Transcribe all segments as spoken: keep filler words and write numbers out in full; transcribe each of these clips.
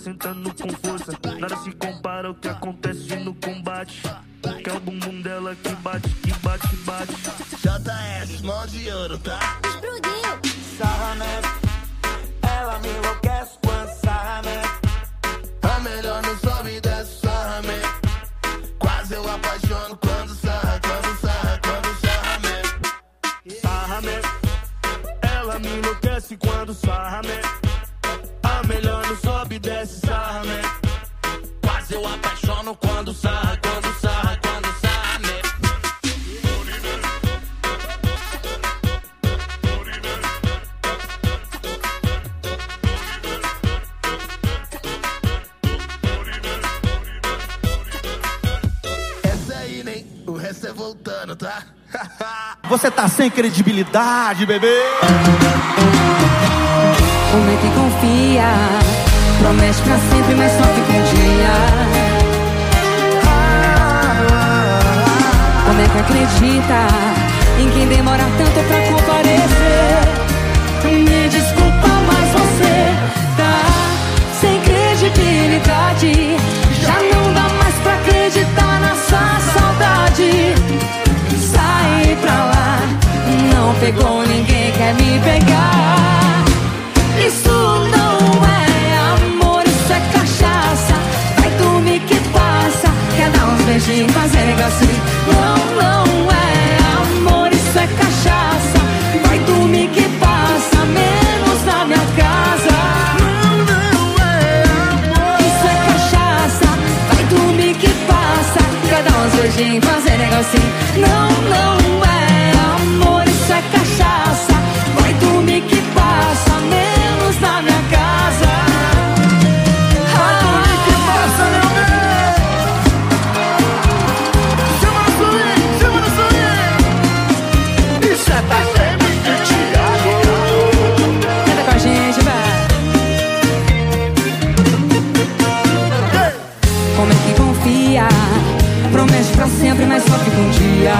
sentando com força, nada se compara ao que acontece no combate. Que é o bumbum dela que bate, que bate, bate. J S, mão de ouro, tá? Explodiu! Sarramento, ela me enlouquece quando sarramento. A melhor não sobe e desce sarramento. Quase eu apaixono quando sarra, quando sarra, quando sarramento. Sarramento, ela me enlouquece quando sarramento. A melhor não sobe e desce sarramento. Quase eu apaixono quando sarra, quando sarra, quando sarramento. Essa aí, nem o resto é voltando, tá? Você tá sem credibilidade, bebê. Como é que confia? Promete pra sempre, mas só fica um dia. Como é que acredita em quem demora tanto pra comparecer? Me desculpa, mas você tá sem credibilidade. Já não dá mais pra acreditar na sua saudade. Sai pra lá, não pegou ninguém, quer me pegar. Isso não é amor, isso é cachaça. Vai dormir que passa, quer dar uns beijinhos, fazer negocinho. Não, não é amor, isso é cachaça. Vai dormir que passa, menos na minha casa. Não, não é amor, isso é cachaça. Vai dormir que passa, quer dar uns beijinhos, fazer negocinho. Não, não é amor, isso é cachaça. Vai dormir que passa, menos na minha casa. Vai dormir que passa, meu bem. Chama no swing, chama no swing. Isso é da Fêmea de Thiago. Canta com a gente, vai. Como é que confia? Promete pra sempre, mas só fica um dia.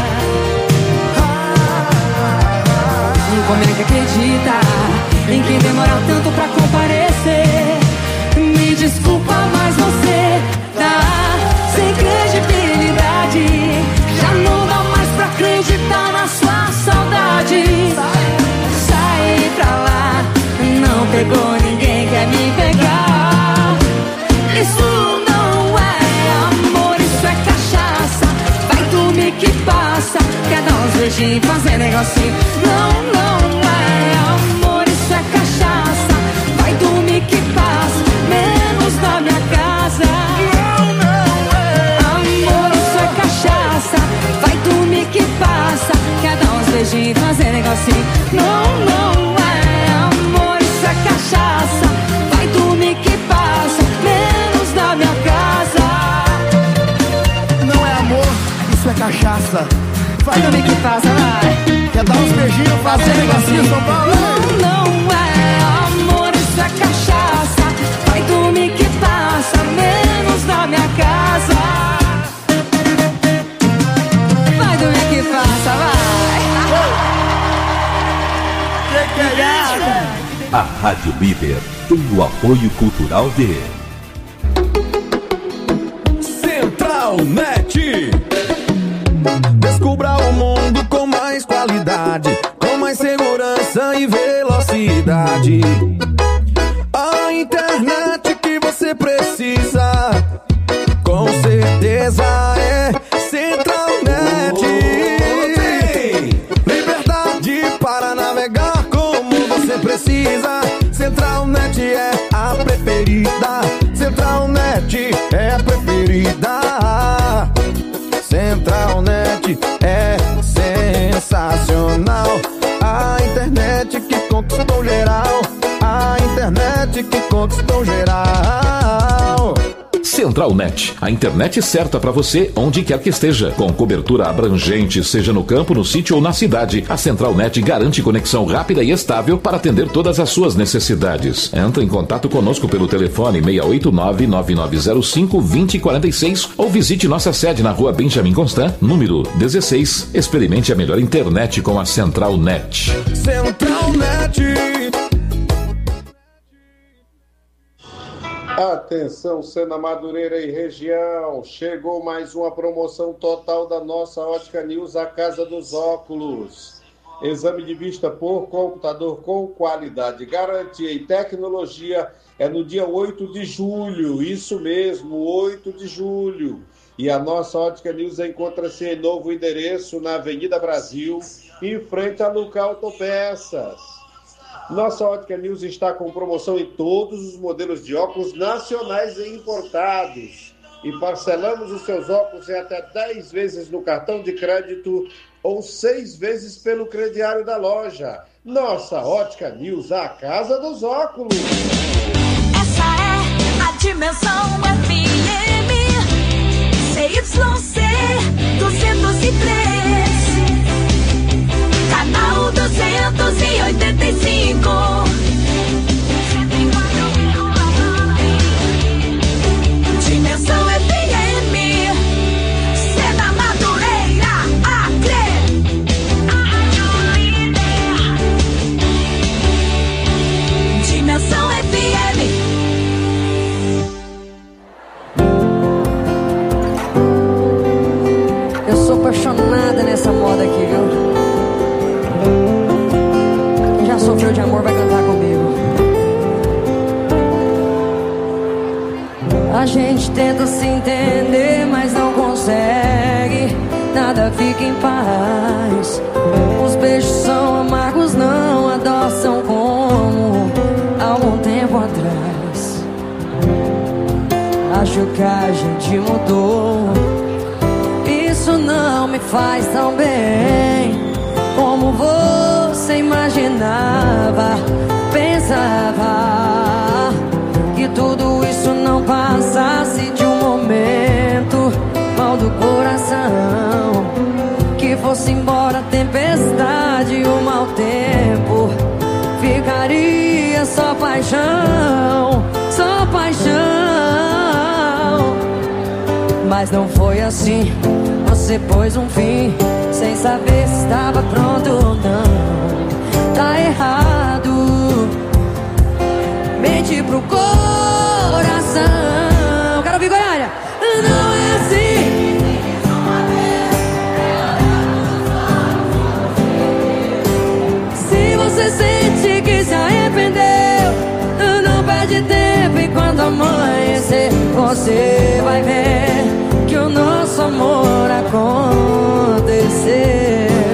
Como é que acredita em quem demora tanto pra comparecer? Me desculpa, mas você tá sem credibilidade. Já não dá mais pra acreditar na sua saudade. Sai pra lá, não pegou ninguém, quer me pegar. Isso não é amor, isso é cachaça. Vai dormir que passa, quer dar uns beijinhos, fazer negocinho. Não, não é amor, isso é cachaça. Vai dormir que passa, menos na minha casa. Não, não é amor, isso é cachaça. Vai dormir que passa, quer dar uns beijinhos, fazer negocinho. Não, não é amor, isso é cachaça. Vai dormir que passa, menos na minha casa. Não é amor, isso é cachaça. Vai dormir que passa, vai. Quer dar uns beijinhos, fazer negocinho, São Paulo? Não, não é amor, isso é cachaça. Vai dormir que passa, menos na minha casa. Vai dormir que passa, vai. Que que é isso? A Rádio Líder tem o apoio cultural de Central Net. Descubra o mundo com mais qualidade, com mais segurança e velocidade. A internet que você precisa, com certeza é Central Net. Liberdade para navegar como você precisa. Central Net é a preferida. Central Net é a preferida. Central Net é sensacional. A internet que conquistou geral. A internet que conquistou geral. Central Net, a internet certa para você onde quer que esteja. Com cobertura abrangente, seja no campo, no sítio ou na cidade, a Central Net garante conexão rápida e estável para atender todas as suas necessidades. Entre em contato conosco pelo telefone seis oito nove, nove nove zero cinco, dois zero quatro seis ou visite nossa sede na rua Benjamin Constant, número dezesseis. Experimente a melhor internet com a Central Net. Central Net. Atenção, Sena Madureira e região, chegou mais uma promoção total da nossa Ótica News, a Casa dos Óculos. Exame de vista por computador com qualidade, garantia e tecnologia é no dia oito de julho, isso mesmo, oito de julho. E a nossa Ótica News encontra-se em novo endereço na Avenida Brasil, em frente a Luca Autopeças. Nossa Ótica News está com promoção em todos os modelos de óculos nacionais e importados. E parcelamos os seus óculos em até dez vezes no cartão de crédito ou seis vezes pelo crediário da loja. Nossa Ótica News, a casa dos óculos. Essa é a Dimensão F M C Y C duzentos e três, canal duzentos e oitenta e cinco. Dimensão F M, Sena Madureira, Acre, a rádio líder. Dimensão F M. Eu sou apaixonada nessa moda aqui, viu? Quem já sofreu de amor vai cantar comigo. A gente tenta se entender, mas não consegue. Nada fica em paz. Os beijos são amargos, não adoçam como algum tempo atrás. Acho que a gente mudou. Isso não me faz tão bem como você imaginava. Pensava que tudo isso não passasse de um momento mal do coração, que fosse embora a tempestade e o mau tempo, ficaria só paixão, só paixão. Mas não foi assim, você pôs um fim sem saber se estava pronto ou não. Tá errado, mente pro coração. Quero ouvir Goiânia. Não é assim. Se você sente que se arrependeu, não perde tempo e quando amanhecer você vai ver que o nosso amor aconteceu.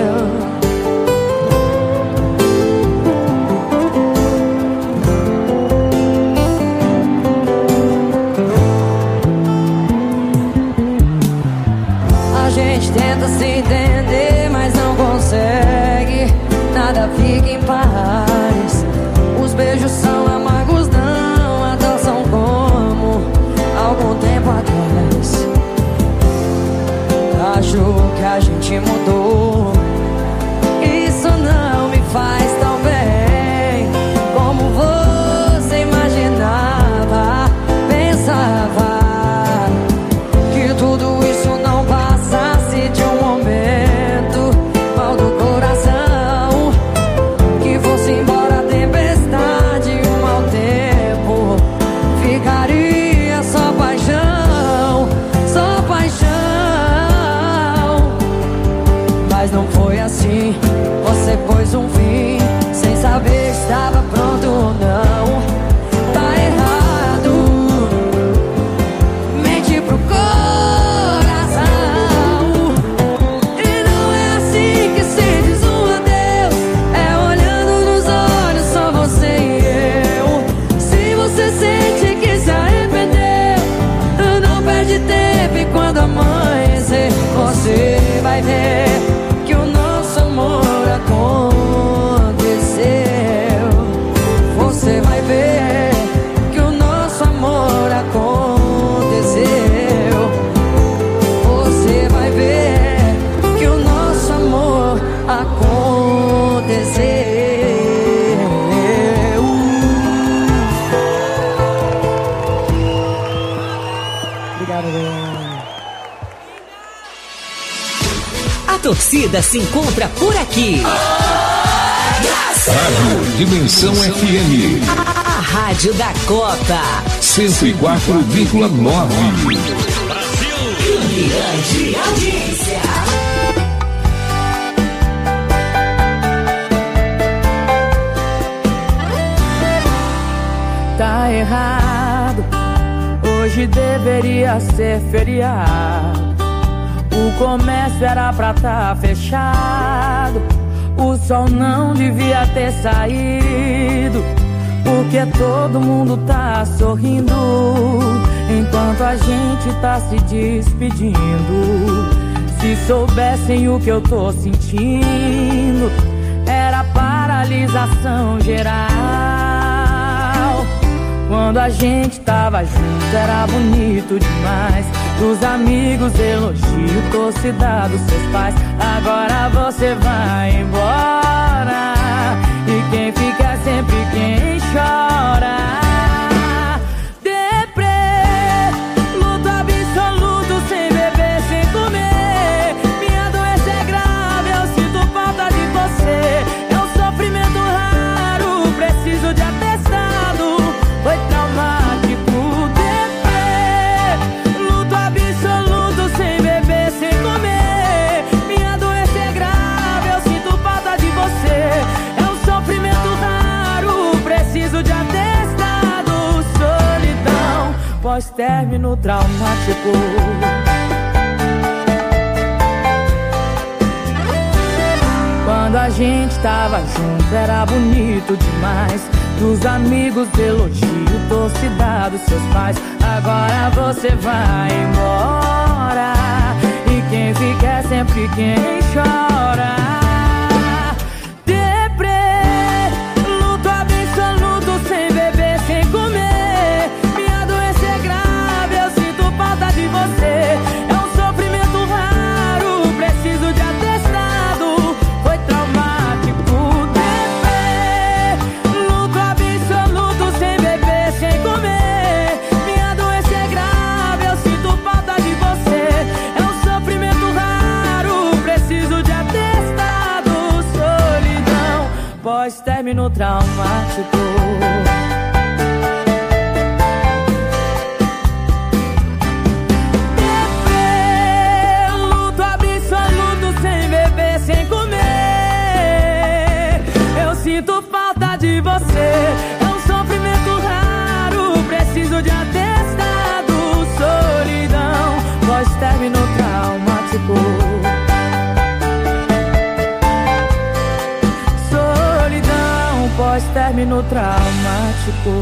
A gente tenta se entender, mas não consegue. Nada fica em paz. Os beijos são amargos, não adoçam como algum tempo atrás. Acho que a gente mudou. Isso não me faz tão bem como você imaginava. Pensava que tudo isso não passasse de um momento mal do coração, que fosse embora a tempestade e o mau tempo, ficaria só paixão, só paixão. Mas não foi assim, você pôs um fim sem saber se estava pronto ou não. Tá errado, mente pro coração. E não é assim que se diz um adeus, é olhando nos olhos só você e eu. Se você sente que se arrependeu, não perde tempo e quando amanhecer você vai ver que o nosso amor aconteceu. Você vai ver que o nosso amor aconteceu. Você vai ver que o nosso amor aconteceu. Obrigado, Leandro. A torcida se encontra por aqui. Rádio Dimensão F M. A Rádio da Copa. cento e quatro vírgula nove. Brasil. Grande audiência. Tá errado, hoje deveria ser feriado. O comércio era pra tá fechado. O sol não devia ter saído, porque todo mundo tá sorrindo enquanto a gente tá se despedindo. Se soubessem o que eu tô sentindo, era paralisação geral. Quando a gente tava junto era bonito demais. Dos amigos elogio, torcida dos seus pais. Agora você vai embora e quem fica é sempre quem chora. Deprê, luto absoluto, sem beber, sem comer. Minha doença é grave, eu sinto falta de você. É um sofrimento raro, preciso de atestado. Foi traumático. Deprê, luto absoluto, sem beber, sem comer. Minha doença é grave, eu sinto falta de você. É um sofrimento raro, preciso de atestado. Solidão, pós-término traumático. Quando a gente tava junto era bonito demais. Dos amigos elogio, torcida dos seus pais. Agora você vai embora e quem fica é sempre quem chora. Deprê, luto absoluto, sem beber, sem comer. Minha doença é grave, eu sinto falta de você. É um sofrimento raro, preciso de atestado. Foi traumático. Deprê, luto absoluto, sem beber, sem comer. Minha doença é grave, eu sinto falta de você. É um sofrimento raro, preciso de atestado. Solidão, pós-término traumático. Luto absoluto, sem beber, sem comer. Eu sinto falta de você. É um sofrimento raro, preciso de atestado. Solidão, pós-término traumático. Solidão, pós-término traumático.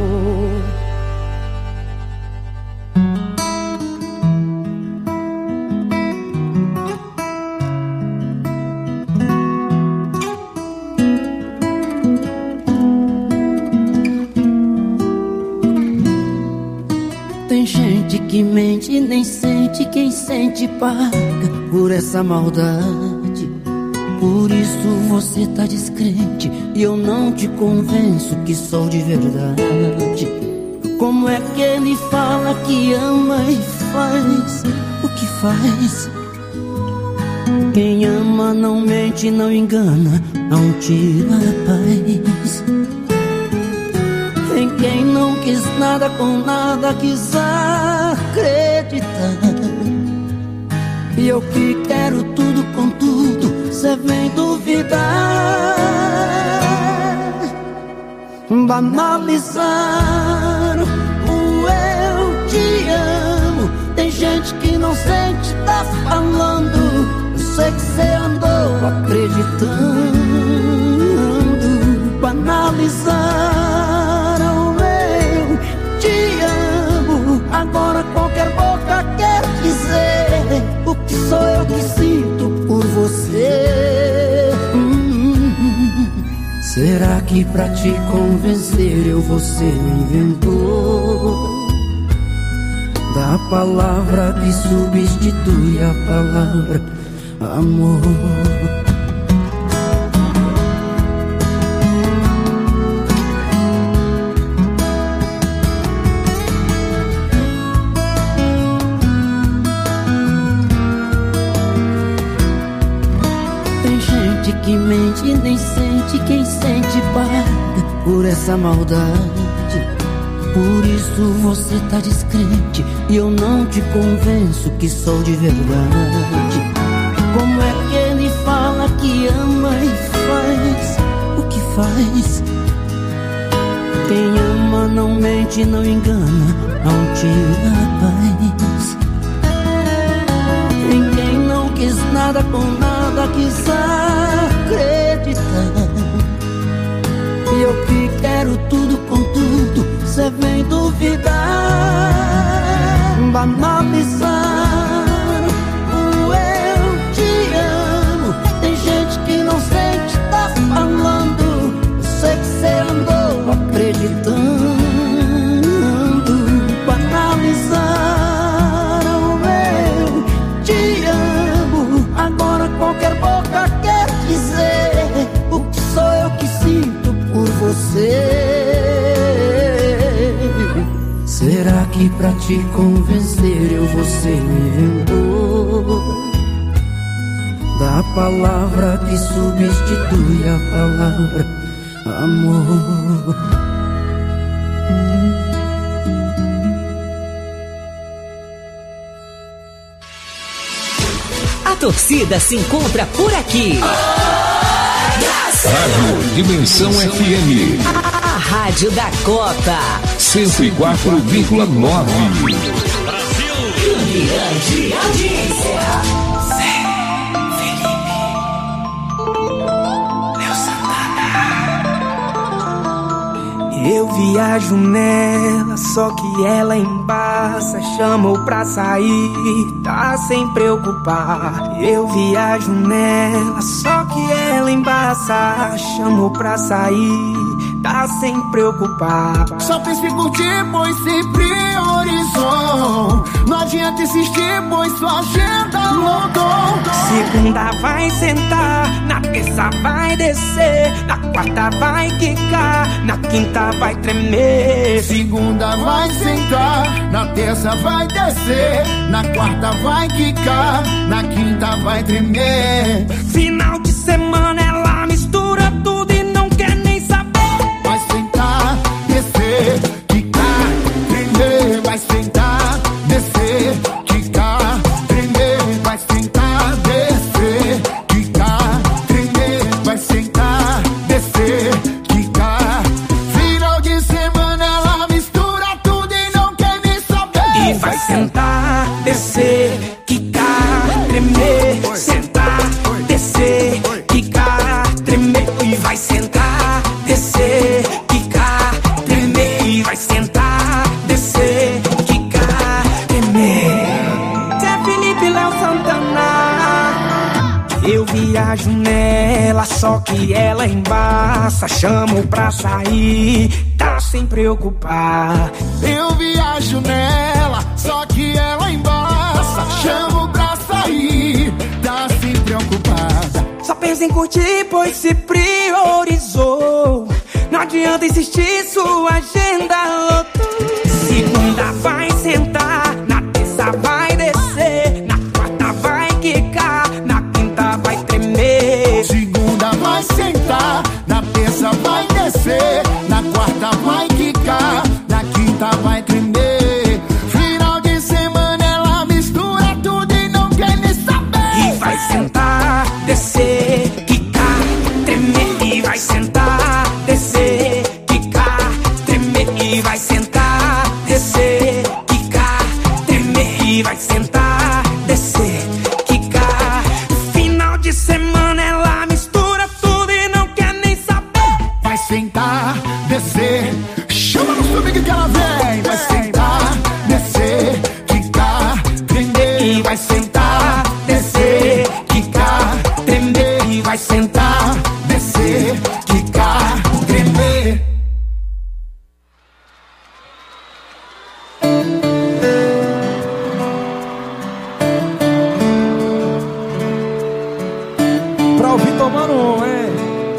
Tem gente que mente e nem sente, quem sente paga por essa maldade. Por isso você tá descrente e eu não te convenço que sou de verdade. Como é que ele fala que ama e faz o que faz? Quem ama não mente, não engana, não tira a paz. Tem quem não quis nada com nada, quis acreditar. E eu que quero tudo com tudo, cê vem duvidar. Banalizaram o eu te amo. Tem gente que não sente, tá falando. Eu sei que cê andou acreditando. Banalizaram eu te amo. Agora qualquer boca quer dizer o que sou eu que sinto por você. hum, Será que pra te convencer eu vou ser um inventor da palavra que substitui a palavra amor? Que mente e nem sente, quem sente paga por essa maldade. Por isso você tá descrente e eu não te convenço que sou de verdade. Como é que ele fala que ama e faz o que faz? Quem ama não mente, não engana, não tira a paz. Em quem não quis nada com nada, quis acreditar. E eu que quero tudo com tudo, cê vem duvidar. Banalizar o eu te amo. Tem gente que não sente, tá falando. Eu sei que cê andou acreditando. Banalizar o eu te amo. Agora qualquer boca quer dizer o que sou eu que sinto por você. Será que pra te convencer eu vou ser inventor da palavra que substitui a palavra amor? A torcida se encontra por aqui. Rádio Dimensão F M. A, a rádio da Copa. cento e quatro vírgula nove. Brasil. Grande audiência. Zé Felipe. Léo Santana. Eu viajo nela, só que ela embaça. Chamou pra sair, tá sem preocupar. Eu viajo nela, só que ela embaça. Chamou pra sair, tá sem preocupar. Só pensa em curtir, pois se priorizou. Não adianta insistir, pois sua agenda lotou. Segunda vai sentar, na terça vai descer, na quarta vai quicar, na quinta vai tremer. Segunda vai sentar, na terça vai descer, na quarta vai quicar, na quinta vai tremer. Final de semana ela mistura tudo e não quer nem saber. Vai sentar, descer, quicar, tremer. Vai sentar, descer, quicar, tremer. Vai sentar, descer, quicar, tremer. Vai sentar, descer, quicar. Final de semana ela mistura tudo e não quer nem saber. E vai sentar, descer, quicar, tremer. Sentar, descer, quicar, tremer. E vai sentar, descer, quicar, tremer. E vai sentar, descer, quicar, tremer. Zé Felipe, Léo Santana. Eu viajo nela, só que ela embaça. Chamo pra sair, tá sem preocupar. Eu viajo nela, só que ela embaça. Chamo pra sair, tá se preocupada. Só pensa em curtir, pois se priorizou. Não adianta insistir, sua agenda lotou. Segunda vai sentar, na terça vai descer, na quarta vai quicar, na quinta vai tremer. Segunda vai sentar, na terça vai descer, na quarta vai quicar, na quinta vai tremer. Final de semana ela mistura tudo e não quer nem saber. E vai sentar, descer, quicar, tremer. E vai sentar, descer, quicar, tremer. E vai sentar, descer, quicar, tremer. E vai sentar, descer, quicar. Final de semana ela mistura tudo e não quer nem saber. Vai sentar, descer, chama no subir que ela vem. Vai sentar, descer, quicar, tremer. E vai sentar, descer, quicar, tremer. E vai sentar, descer, quicar, tremer. pra ouvir tomando um, hein?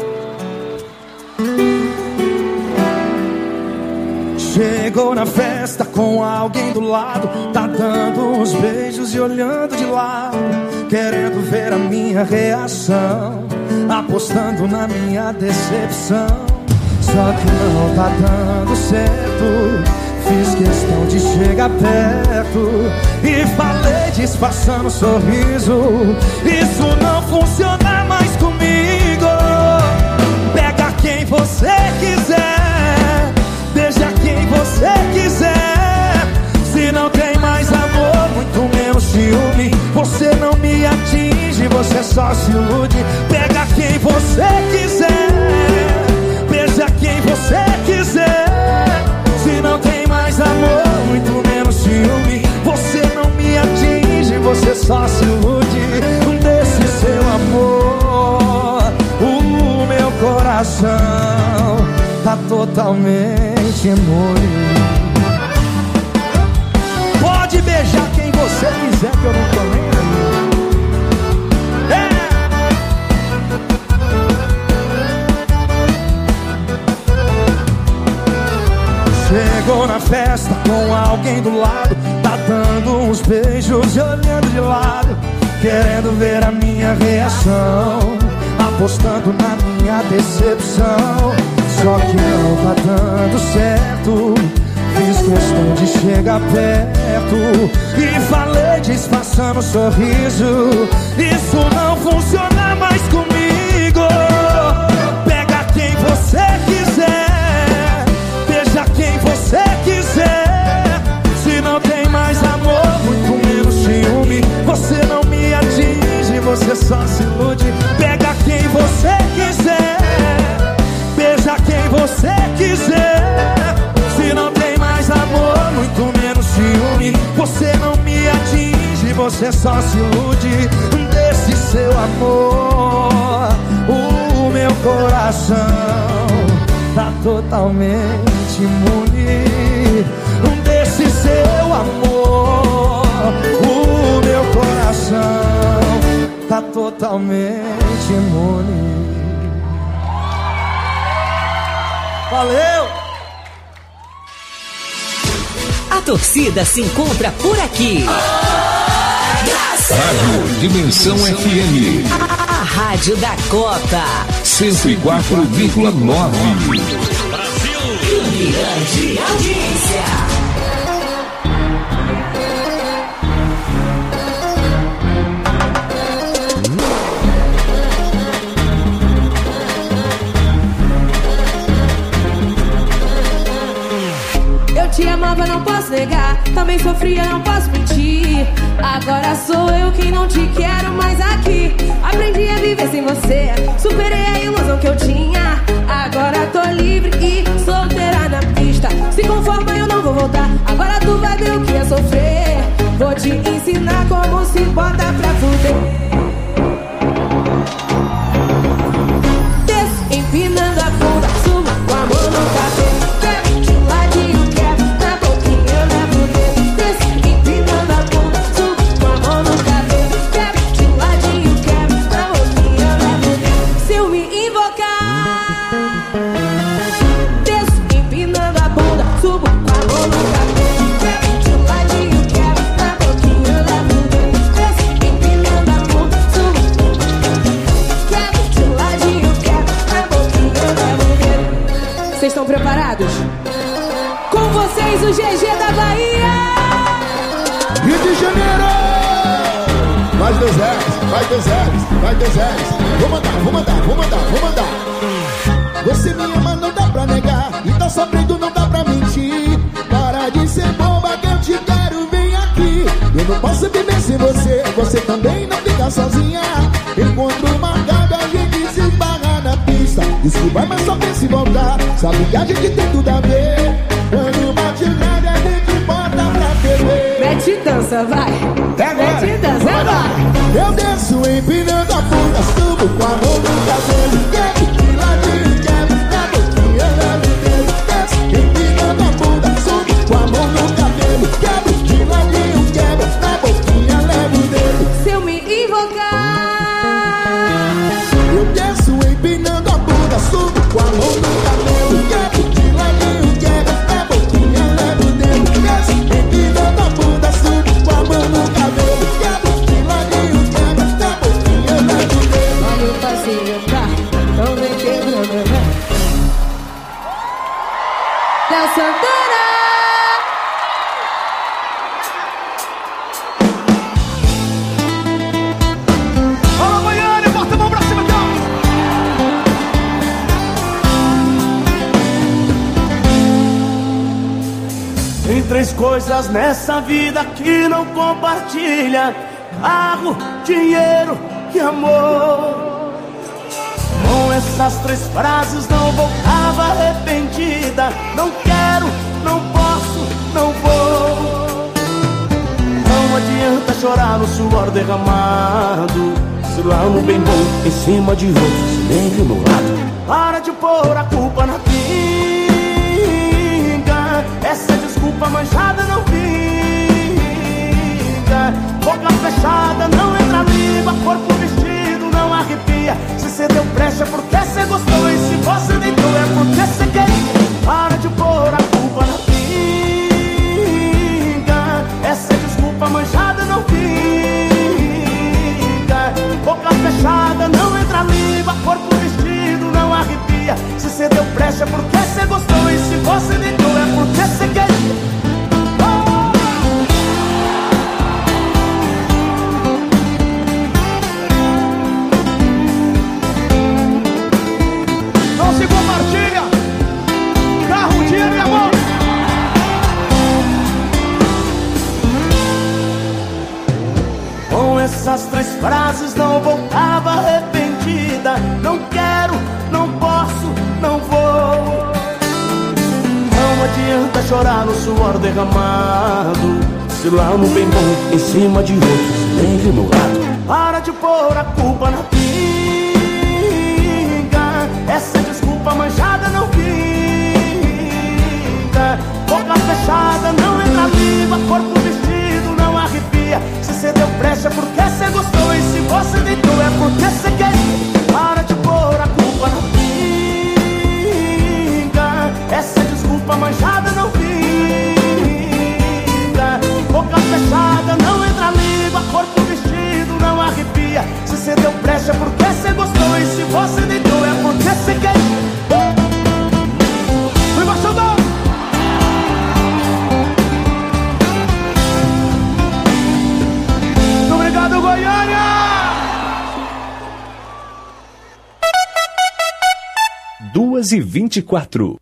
Chegou na festa com alguém do lado, tá dando uns beijos e olhando de lado, querendo ver a minha reação, apostando na minha decepção. Só que não tá dando certo. Fiz questão de chegar perto e falei disfarçando sorriso. Isso não funciona mais comigo. Pega quem você quiser, beija quem você quiser. Se não tem mais amor, muito menos ciúme, você não me atinge, você só se ilude. Pega quem você quiser, beija quem você quiser. Se não tem mais amor, muito menos ciúme, você não me atinge, você só se ilude. Desse seu amor, o meu coração tá totalmente imune. Pode beijar quem você quiser que eu não tô nem aí. É. Chegou na festa com alguém do lado, tá dando uns beijos e olhando de lado, querendo ver a minha reação, apostando na minha decepção. Só que não tá dando certo. Fiz questão de chegar perto e falei disfarçando sorriso. Isso não funciona mais comigo. Pega quem você quiser, beija quem você quiser. Se não tem mais amor, muito menos ciúme, você não me atinge, você só se ilude. Pega quem você quiser, beija quem você quiser. Se não tem mais amor, muito menos ciúme, você não me atinge, você só se ilude. Desse seu amor, o meu coração tá totalmente imune. Desse seu amor, o meu coração tá totalmente imune. Valeu! A torcida se encontra por aqui. Rádio Dimensão F M. A, a rádio da Copa. cento e quatro vírgula nove. Brasil. Grande audiência. Eu te amava, não posso negar. Também sofria, não posso mentir. Agora sou eu quem não te quero mais aqui. Aprendi a viver sem você, superei a ilusão que eu tinha. Agora tô livre e solteira na pista. Se conforma, eu não vou voltar. Agora tu vai ver o que é sofrer. Vou te ensinar como se bota pra fuder. Desço, empinando a bunda, subo com a mão no cabelo. Vocês estão preparados? Com vocês o G G da Bahia! Rio de Janeiro! Mais dois R's, mais dois R's, mais dois R's. Vou mandar, vou mandar, vou mandar, vou mandar. Você me ama, não dá pra negar. E tá sofrendo, não dá pra mentir. Para de ser boba que eu te quero, vem aqui. Eu não posso viver sem você. Você também não fica sozinha. Encontro marcado, a gente se esbarra na pista. Isso vai, mas só pensa em voltar. Sabe que a gente tem tudo a ver. Quando bate o grande, a gente bota pra T V. Mete dança, vai. Mete dança, vai. Eu desço empinando a bunda, subo com a mão no cabelo. Quero de ladinho, quero na boquinha, leve o dedo. Desço empinando a bunda, subo com a mão no cabelo. Quero de ladinho, quero na boquinha, leve o dedo. Se eu me invocar, eu desço empinando a bunda, subo com a mão no cabelo. Quero de ladinho, quero na boquinha, leve o dedo. Desço empinando a bunda, subo com a mão no cabelo. Quero de ladinho, quero na boquinha, leve o dedo. olha o passinho, tá? Então três coisas nessa vida que não compartilha: carro, dinheiro e amor. Com essas três frases não voltava arrependida. Não quero, não posso, não vou. Não adianta chorar no suor derramado, se lá amo bem bom em cima de outros, nem do meu lado. Para de pôr a culpa na pinga, essa desculpa manchada não vinga. Boca fechada não entra língua, corpo vestido não arrepia. Se cê deu brecha é porque cê gostou, e se você deitou é porque cê queria. Para de pôr a culpa na pinga, essa desculpa manchada não vinga. Boca fechada não entra língua, corpo vestido não arrepia. Se cê deu brecha é porque cê gostou, e se você deitou é porque cê queria. Essas três frases não voltava arrependida. Não quero, não posso, não vou. Não adianta chorar no suor derramado, se lá amo bem bom em cima de outros, nem do meu lado. Para de pôr a culpa na pinga, essa desculpa manchada não vinga. Boca fechada não entra língua, corpo vestido não arrepia. Se cê deu brecha é porque cê gostou, e se você deitou é porque cê queria. Para de pôr a culpa na pinga, essa desculpa manchada não vinga. Boca fechada não entra língua, corpo vestido não arrepia. Se cê deu brecha é porque cê gostou, e se você deitou é porque cê queria. Fui baixadão! Obrigado, Goiânia! Duas e vinte e quatro.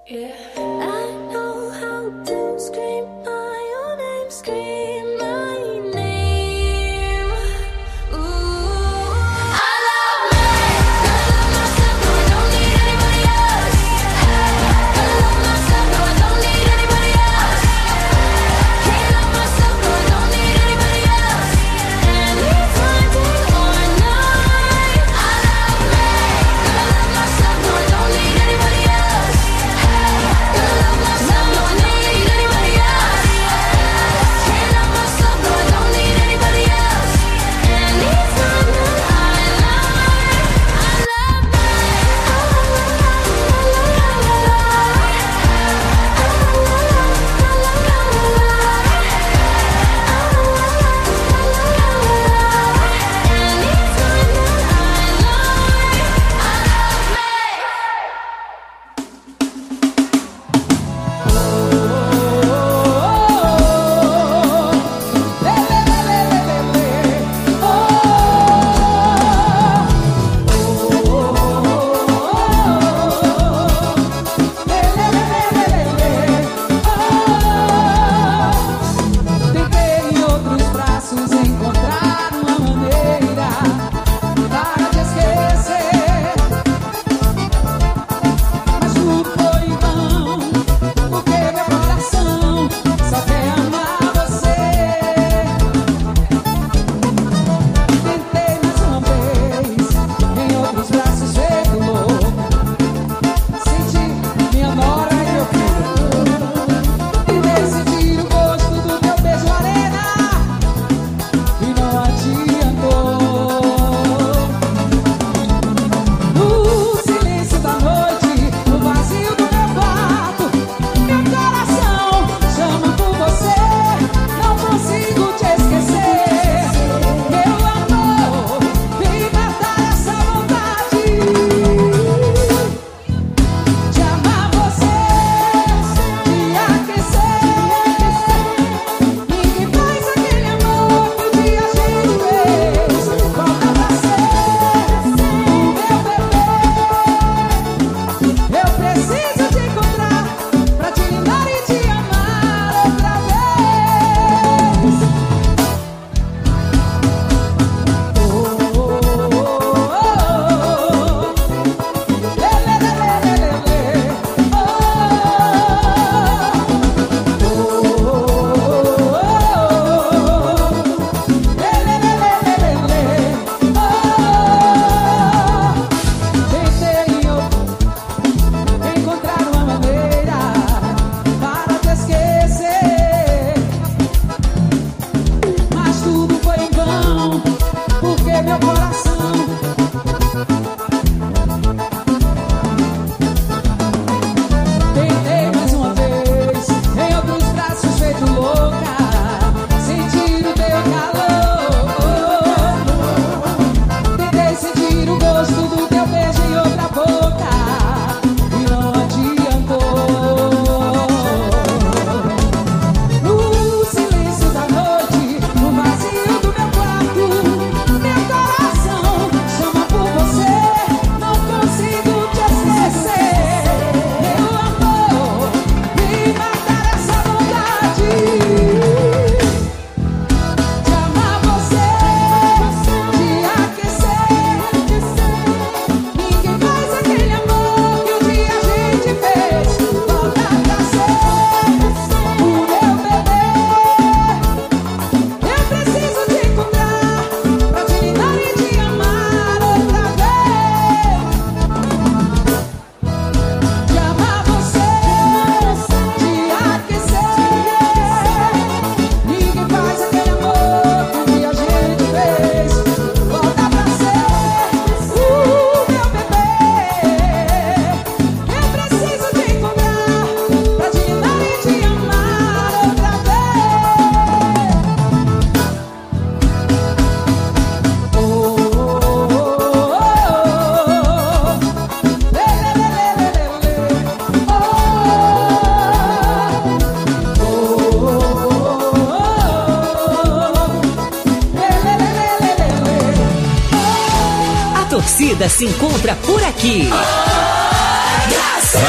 torcida se encontra por aqui. Rádio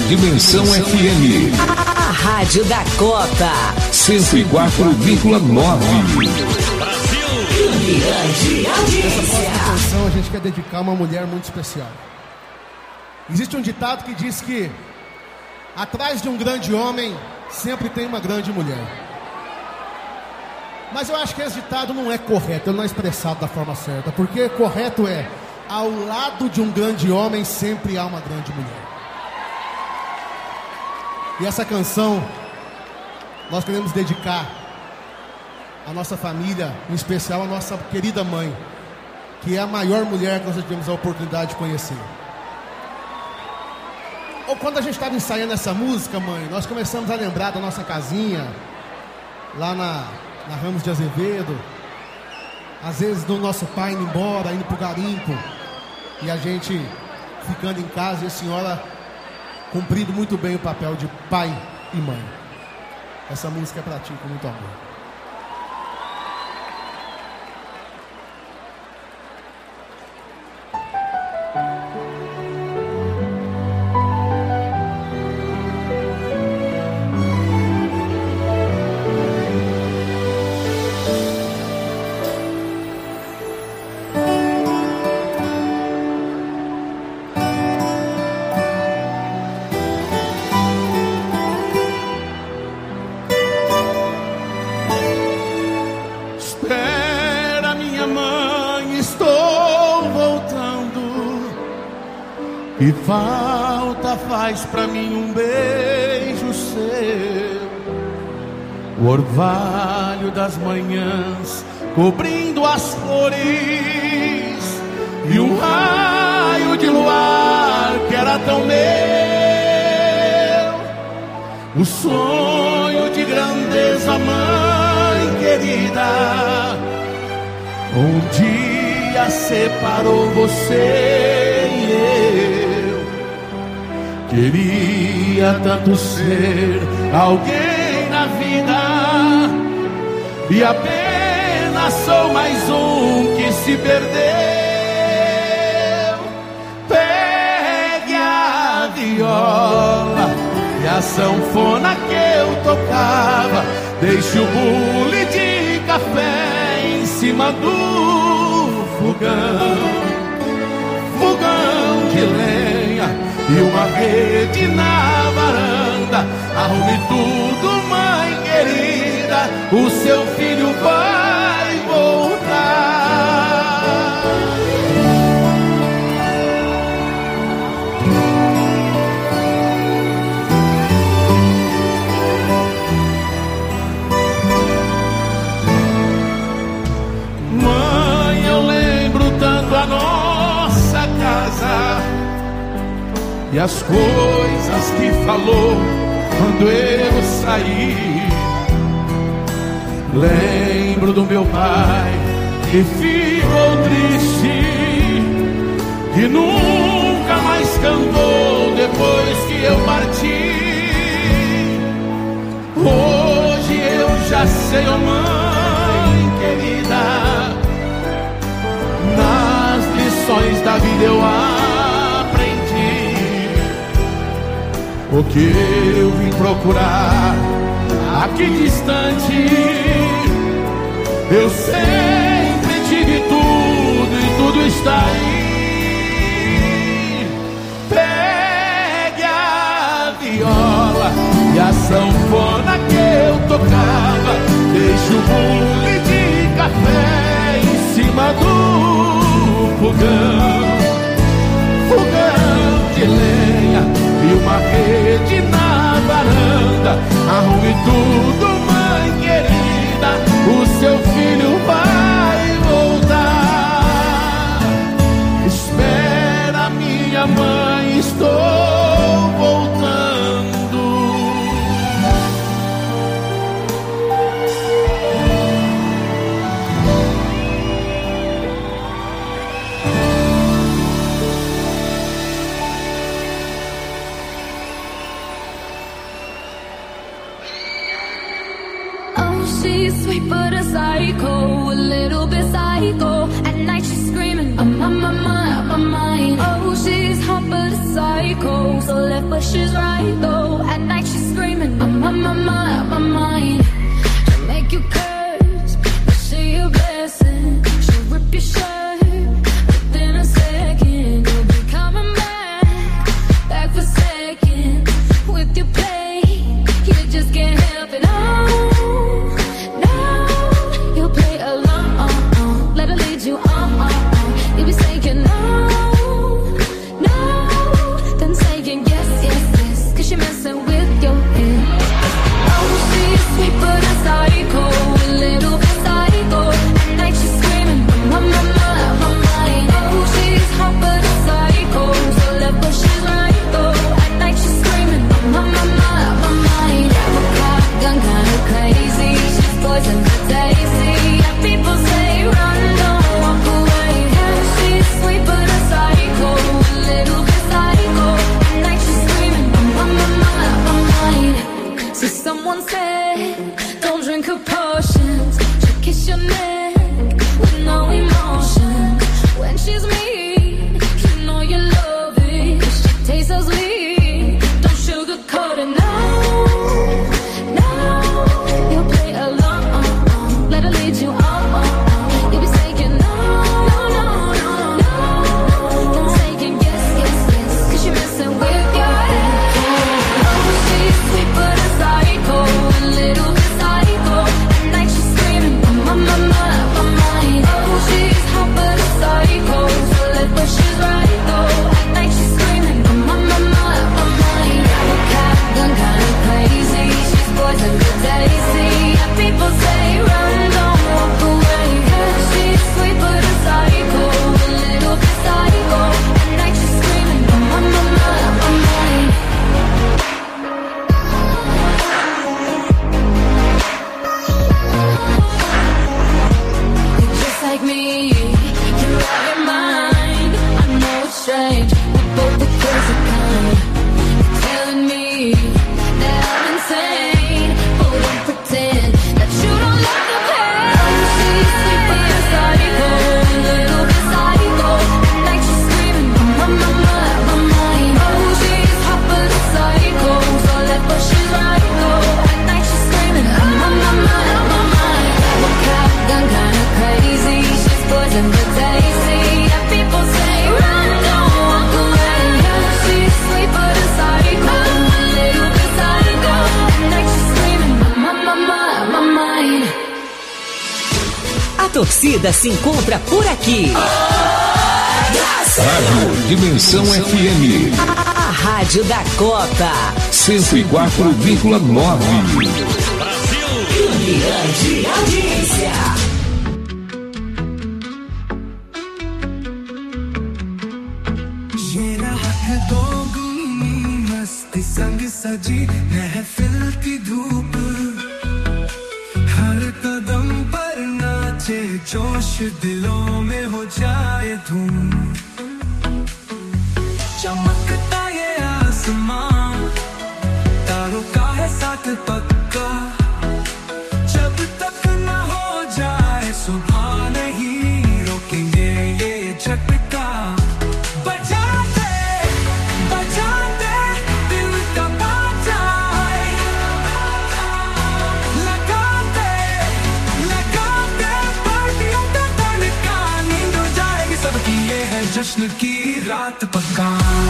Dimensão F M. A rádio da Copa. cento e quatro vírgula nove. Grande audiência. Essa canção a gente quer dedicar a uma mulher muito especial. Existe um ditado que diz que atrás de um grande homem sempre tem uma grande mulher. Mas eu acho que esse ditado não é correto, ele não é expressado da forma certa. Porque correto é: ao lado de um grande homem sempre há uma grande mulher. E essa canção nós queremos dedicar à nossa família, em especial à nossa querida mãe, que é a maior mulher que nós já tivemos a oportunidade de conhecer. Ou quando a gente estava ensaiando essa música, mãe, nós começamos a lembrar da nossa casinha, lá na, na Ramos de Azevedo, às vezes do nosso pai indo embora, indo pro garimpo, e a gente ficando em casa, e a senhora cumprindo muito bem o papel de pai e mãe. Essa música é pra ti, com muito amor. Que falta faz pra mim um beijo seu, o orvalho das manhãs cobrindo as flores, e um raio de luar que era tão meu, o sonho de grandeza, mãe querida, um dia separou você e eu. Queria tanto ser alguém na vida, e apenas sou mais um que se perdeu. Pegue a viola e a sanfona que eu tocava, deixe o bule de café em cima do fogão, fogão de lenha e uma rede na varanda. Arrume tudo, mãe querida, o seu filho vai voltar. Mãe, eu lembro tanto a nossa casa e as coisas que falou quando eu saí. Lembro do meu pai que ficou triste, que nunca mais cantou depois que eu parti. Hoje eu já sei, oh mãe querida, nas lições da vida eu o que eu vim procurar aqui distante. Eu sempre tive tudo e tudo está aí. Pegue a viola e a sanfona que eu tocava, deixe o bule de café em cima do fogão, fogão de lenha e uma rede na varanda. Arrume tudo, mãe querida, o seu filho vai voltar. Espera, minha mãe, estou voltando. She's sweet but a psycho, a little bit psycho. At night she's screaming, I'm on my mind, on my mind. Oh, she's hot but a psycho, so left but she's right though. At night she's screaming, I'm on my mind, on my mind. She'll make you curse, but she a blessing. She'll rip your shirt within a second. You'll be coming back, back for second. With your play, you just can't help it. Oh, no, you'll play along. Let her lead you on. You'll be saying no, no, then saying yes, yes, yes, cause you're messing with your head. Oh, she's sweet but a psycho, a little bit psycho. At night she's screaming, my, my, my, my mind. Oh, she's hot but a psycho, so left but she's right though. At night she's screaming, my, my, my, my mind. Got gun kinda crazy, she's poison but tasty. And people say run, don't walk away. Yeah, she's sweet but a psycho, a little bit psycho. At night she's screaming, my, my, my, my mind. So someone said, don't drink her potions. She'll kiss your neck with no emotion. When she's mean, you know you love it. She tastes so sweet, don't sugarcoat it, no, no. You'll play along, let her lead you on. You'll be saying no, no, no, no, no. Then saying yes, yes, yes, cause you're messing with your head. Oh, she's sweet but a psycho, a little bit psycho. At night she's screaming, my, my, my, my mind. Oh, she's hot but a psycho, so left but she's right though. At night she's screaming, my, my, my, my mind. Cat gun kinda crazy, she's poison but tasty. And people say run, don't walk away. Yeah, she's sweet but a psycho, a little bit psycho. At night she's screaming, my, my, my, my mind. You're just like me, you're out your mind. I know it's strange, we're both the crazy kind. You're telling me that I'm insane, but don't pretend that you don't love the pain. She's sweet but a psycho, a little bit psycho. At night she's screaming, my, my, my, my mind. Oh, she's hot but a psycho, so left but she's right though. At night she's screaming, my, my, my, my mind. Cat gun kinda crazy, she's poison but tasty. And people say run, don't walk away. Yeah, she's sweet but a psycho, a little bit psycho. At night she's screaming, my, my, my, my mind. A torcida se encontra por aqui. Rádio Dimensão F M A rádio da Copa. cento e quatro vírgula nove. Grande audiência. ये रात दोगुनी मस्ती संग सजी महफिल की धूप हर कदम पर नाचे जोश दिलों में हो जाए धूम चमकता ये आसमां तारों का है साथ पक्का जब तक न हो जाए सुबह नहीं रोकेंगे ये झटका बजाते बजाते दिल का बाजा लगाते लगाते पार्टियों का तड़का नींद हो जाएगी सबकी ये है जश्न की रात पक्का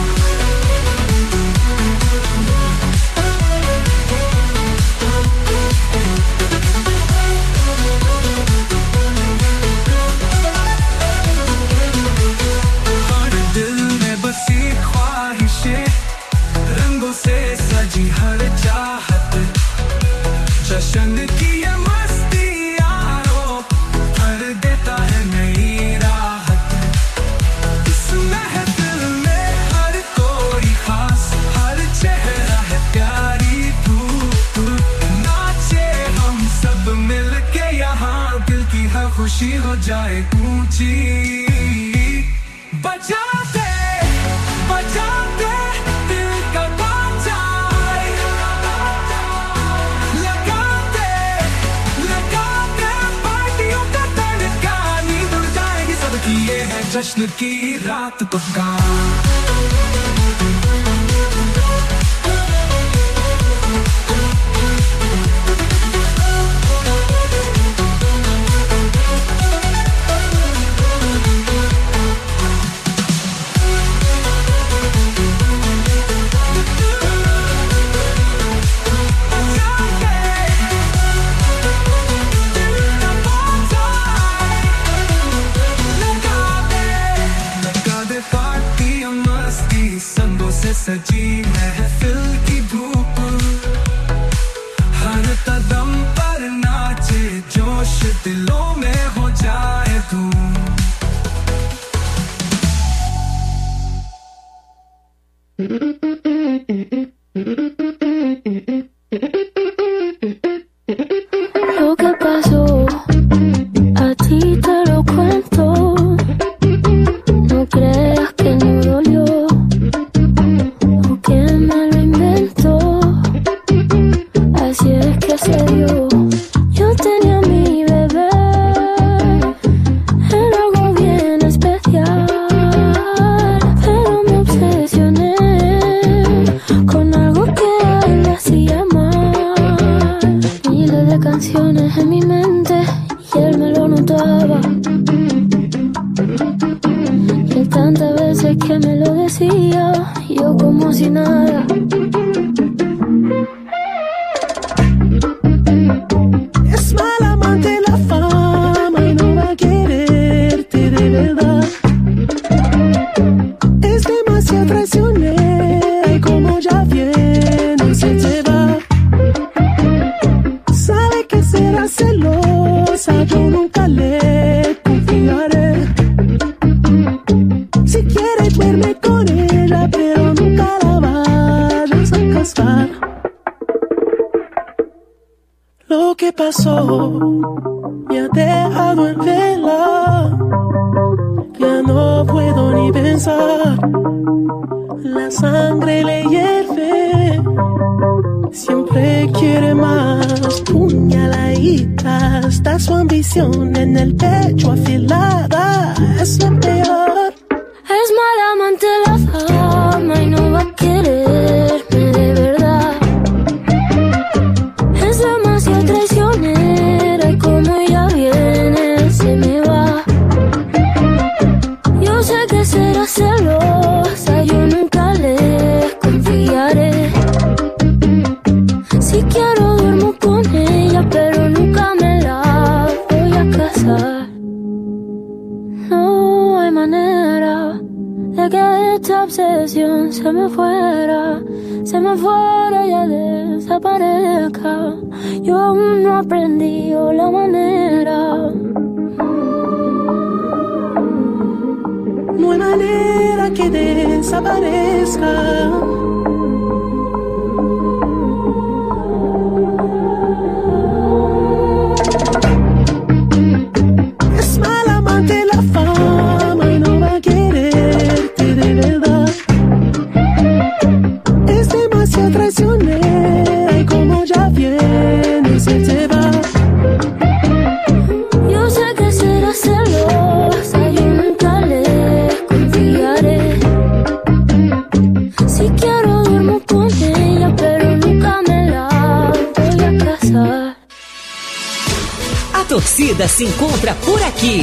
जश्न की ये मस्ती यारो भर देता है नई राहत इस महफिल में हर कोई खास हर चेहरा है प्यारी धूप नाचे हम सब मिलके यहाँ दिल की हर खुशी हो जाए ऊंची बजाते बजाते दिल का बाजा लगाते लगाते पार्टियों का तड़का नींद उड़ जाएगी सबकी ये है जश्न की रात पक्का महफिल की धूप हर कदम पर नाचे जोश दिलों में हो जाए धूम Lo que pasó, a ti te lo cuento. No creas que no dolió, o que me lo inventó. Así es que se dio. Yo tenía a mi bebé, era algo bien especial, pero me obsesioné con algo que a él le hacía mal. Miles de canciones en mi mente y él me lo notaba. Y él tantas veces que me lo decía, yo como si nada. Es mal amante la fama y no va a quererte de verdad. Es demasiado traicionera y como ya viene se te va. Sabe que será celosa, yo nunca le confiaré. Si quiere duerme con ella, pero nunca la vayas a casar. Lo que pasó me ha dejado en vela. Ya no puedo ni pensar. La sangre le hierve. Siempre quiere más. Puñaladita. Está su ambición en el pecho afilada. Es lo peor. Es mal amante la fama y no va a quererme de verdad. Es demasiado traicionera y como ella viene se me va. Yo sé que será celosa, yo nunca le confiaré. Si quiero duermo con ella, pero nunca me la voy a casar. No hay manera de que esta obsesión se me fuera, se me fuera y ya desaparezca. Yo aún no aprendí la manera. No hay manera que desaparezca. Es mal amante la fama y no va a quererte de verdad. Es demasiado traicionera y como ya viene se te va. Yo sé que será celosa, yo nunca le confiaré. Si quiero duermo con ella, pero nunca me la voy a casar. A torcida se encontra por aqui.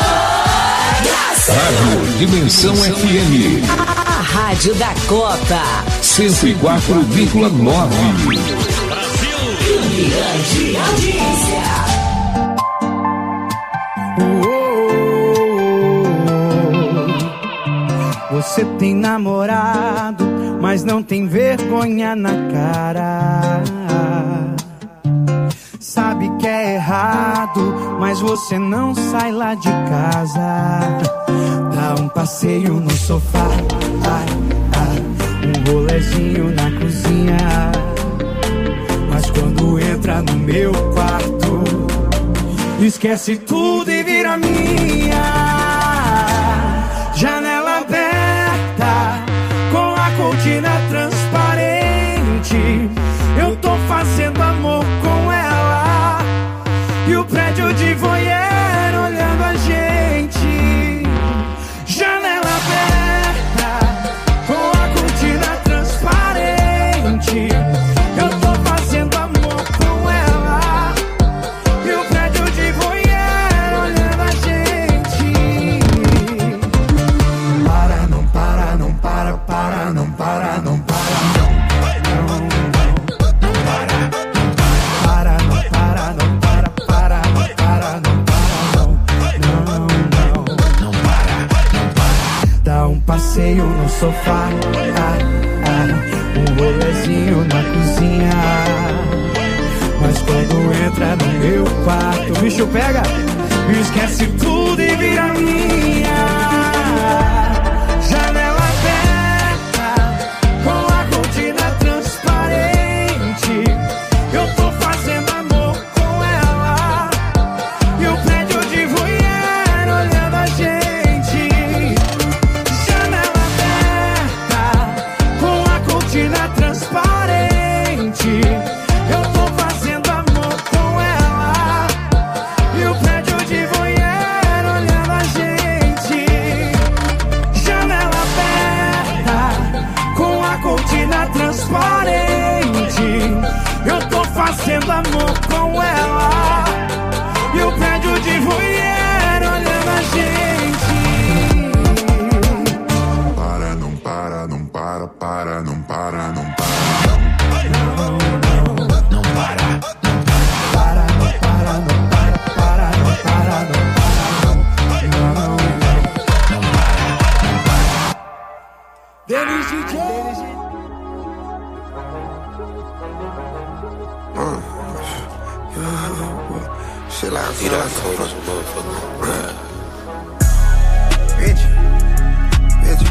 Rádio Dimensão F M. A rádio da Copa. cento e quatro vírgula nove. Grande audiência. Você tem namorado, mas não tem vergonha na cara. Sabe que é errado, mas você não sai lá de casa. Dá um passeio no sofá, ai, ai, um rolezinho na cozinha. Mas quando entra no meu quarto, esquece tudo e vira minha. Janela aberta, com a cortina transparente. Eu tô fazendo amor com ela e o prédio de voyeur olhando a gente. Janela aberta, com a cortina transparente. Eu tô fazendo amor com ela e o prédio de voyeur olhando a gente. Para, não para, não para, para, não para, não para. Passeio no sofá, ah, ah, um rolezinho na cozinha. Mas quando entra no meu quarto, o bicho pega, esquece tudo e vira minha. Janela aberta, com a cortina transparente. Eu tô fazendo amor com ela, e o prédio de voyeur olhando a gente. Janela aberta, com a cortina transparente. Eu tô fazendo amor com ela, e o prédio de voyeur olhando a gente. Janela aberta, com a cortina transparente. Eu tô fazendo amor com ela, e o prédio de voyeur olhando a gente. Para, não para, não para, para, não para, não para. Denis D J. Uh, shit like he done told us motherfucker. Richie, Richie,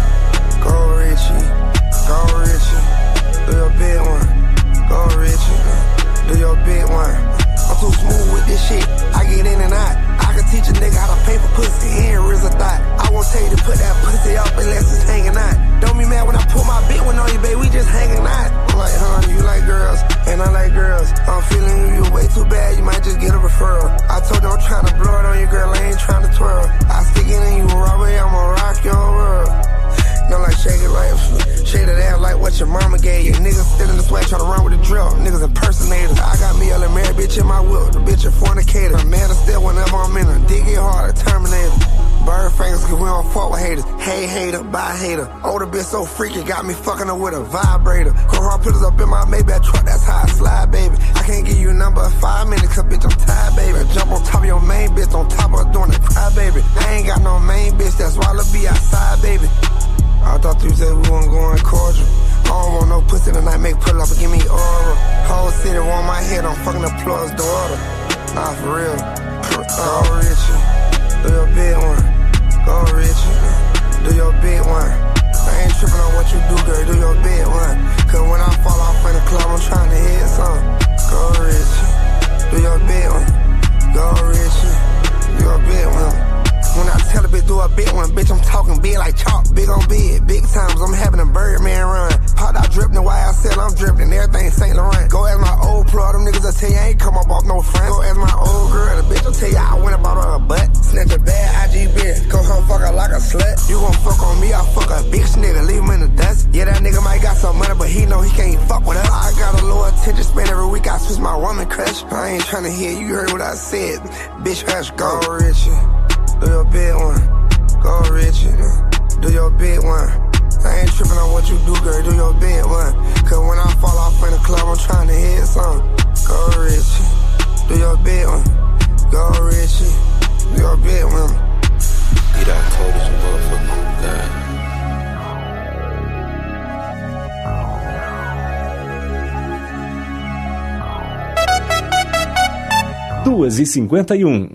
go Richie, go Richie, do your big one, go Richie, do your big one. I'm too smooth with this shit, I get in and out. I can teach a nigga how to pay for pussy, he ain't real a thought. I won't tell you to put that pussy up unless it's hanging out. Don't be mad when I put my big one on you, baby, we just hanging out. I'm like, honey, you like girls, and I like girls. I'm feeling you way too bad, you might just get a referral. I told you I'm trying to blow it on you, girl, I ain't trying to twirl. I stick it in you, Robert, I'ma rock your world. No, like shake it like, shake that ass like what your mama gave you. Niggas still in the sweat trying to run with the drill. Niggas impersonators. I got me a little married bitch in my whip. The bitch a fornicator. I'm mad still whenever I'm in her. Dig it hard, a Terminator. Bird fingers cause we don't fuck with haters. Hey hater, bye hater. Older bitch so freaky, got me fucking her with a vibrator. Go hard pillars up in my Maybach truck, that's how I slide, baby. I can't give you a number of five minutes, cause bitch I'm tired, baby. Jump on top of your main bitch, on top of her doing the cry, baby. I ain't got no main bitch, that's why I'll be outside, baby. I thought you said we weren't going cordial. I don't want no pussy tonight, make pull up and give me oral. Whole city want my head, I'm fucking the plug's daughter. Nah, for real. Go Richie, do your big one. Go Richie, do your big one. I ain't tripping on what you do, girl, do your big one. Cause when I fall off in the club, I'm trying to hit some. Go Richie, do your big one. Go Richie, do your big one. When I tell a bitch do a big one, bitch, I'm talking big like chalk, big on big, big times, I'm having a Birdman run. Popped out dripping the Y I said I'm dripping, everything Saint Laurent. Go ask my old plug, them niggas will tell you I ain't come up off no friends. Go ask my old girl, the bitch will tell you I went about her butt. Snatch a bad I G bitch, go home fuck her like a slut. You gon' fuck on me, I fuck a bitch nigga, leave him in the dust. Yeah, that nigga might got some money, but he know he can't fuck with us. I got a low attention span every week, I switch my woman crush. I ain't tryna hear, you heard what I said. Bitch, hush, go Richie. Do your big one, go Richie, do your big one. I ain't tripping on what you do, girl, do your big one. Cause when I fall off in the club, I'm trying to hit some. Go Richie, do your big one. Go Richie, do your big one. He done told us motherfucker, God. duas e cinquenta e um.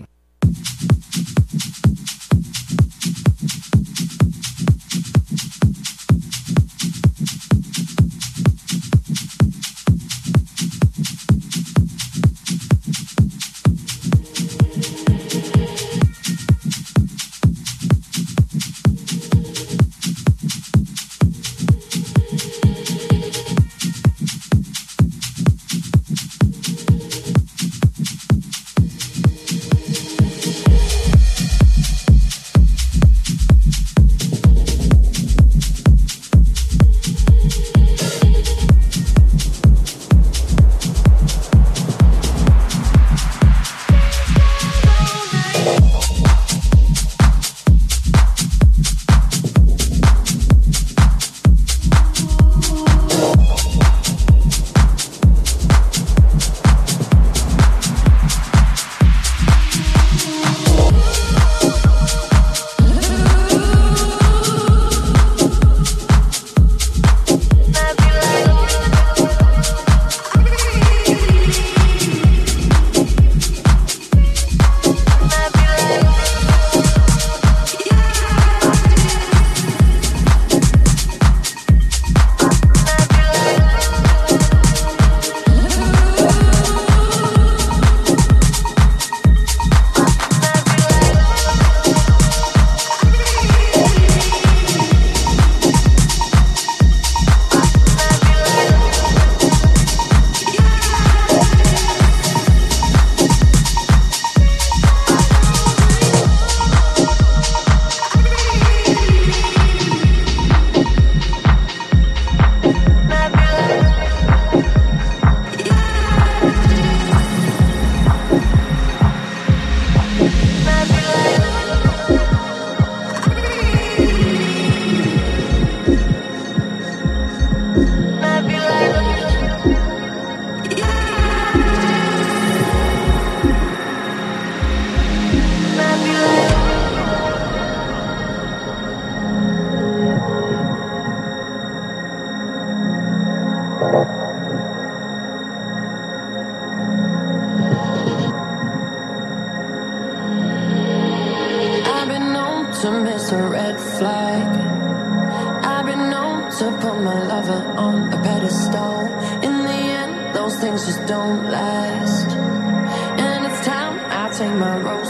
I've been known to miss a red flag. I've been known to put my lover on a pedestal. In the end, those things just don't last. And it's time I take my rose